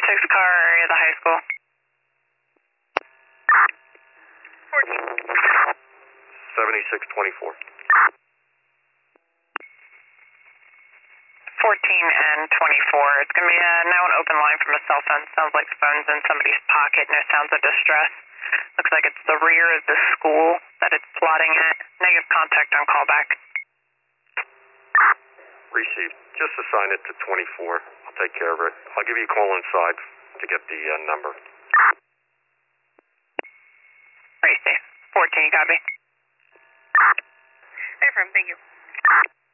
car area of the high school. 7624. 14 and 24. It's going to be now an open line from a cell phone. Sounds like the phone's in somebody's pocket. No sounds of distress. Looks like it's the rear of the school that it's plotting at. Negative contact on callback. Received. Just assign it to 24. I'll take care of it. I'll give you a call inside to get the number. Very safe. 14, you copy? Affirm, thank you.